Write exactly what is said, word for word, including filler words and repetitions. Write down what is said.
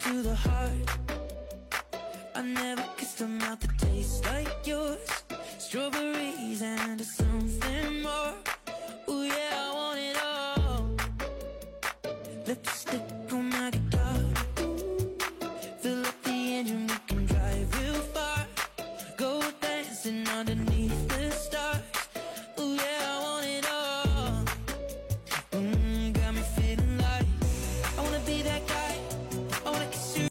to the heart. I never kissed a mouth that tastes like yours. Strawberries and something more. Ooh yeah, I want it all. Lipstick